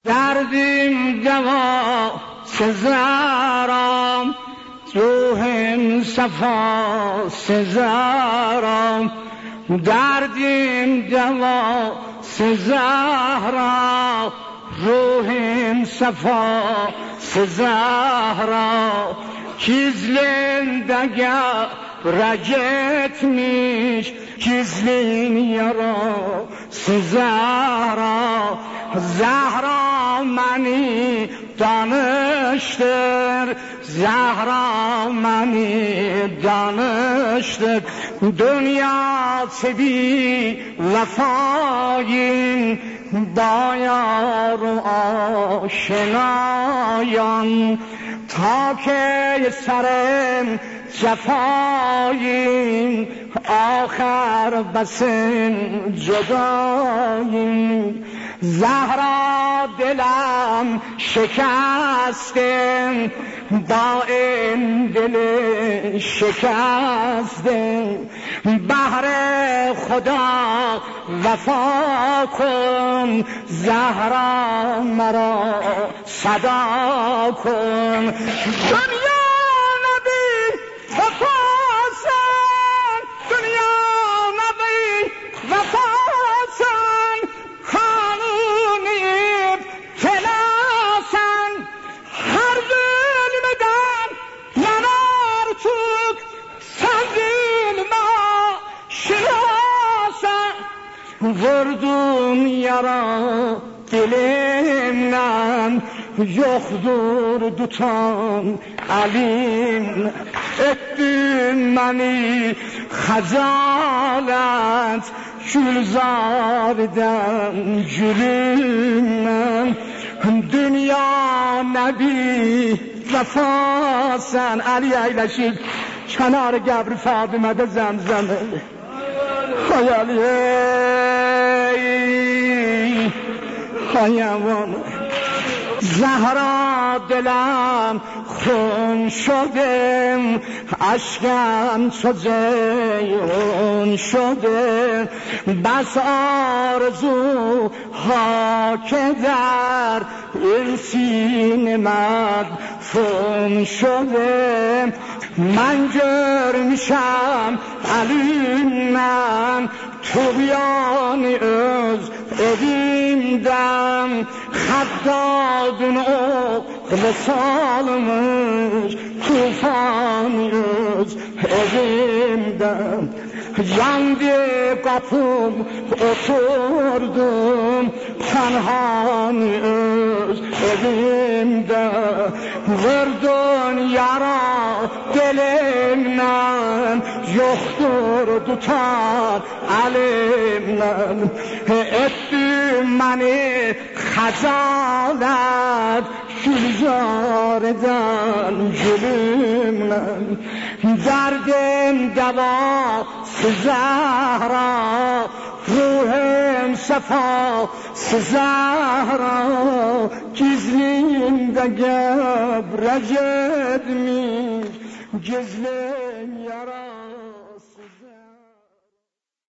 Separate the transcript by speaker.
Speaker 1: دردیم دوا سزارم، روحم صفا سزارم. دردیم دوا سزارم، روحم صفا سزارم. Gizlindəgə rəgetmiş, gizlin yara Zəhra. Zəhra məni danışdır, Zəhra məni danışdır. Dünya çebi vəfayın, bayar aşinayan. تا که سرم جفاییم، آخر بسن جداییم. زهرا دلم شکستم، با این دل شکستم. بهر خدا وفا کن، زهرا مرا صدا کن. دنیا نبی وفاسن، دنیا نبی وفاسن. خانونی فلاسن، هر دل بدن منار توک سنزیل ما شناسن. وردون یارا dilimden, yoktur tutan elim. Ettin beni hacalet, gülzarden gülümden. Dünya nebi vefasen. Ali eyleşip kenar gebri Fadime'de zemzem hayali خیابان. زهرا دلم خون شده، اشکم چو جیحون شده. بس آرزو ها که در این سینه مدفون شده. من görmüşəm əlimdən, tuğyanı öz evimdən. Xəddadın oğlu salmış, tufanı öz evimdən. Yandı qapım, oturdum, tənhanı öz evimdə. Vurdun yara dilimdən, yoktur tutar elimdən. Ettin məni xəcalet, gülzar eden gülümdən. Derdim deva Zəhra, ruhum sefa Zəhra. Gizliyimdə gəbrəcədmiş, gizlim yara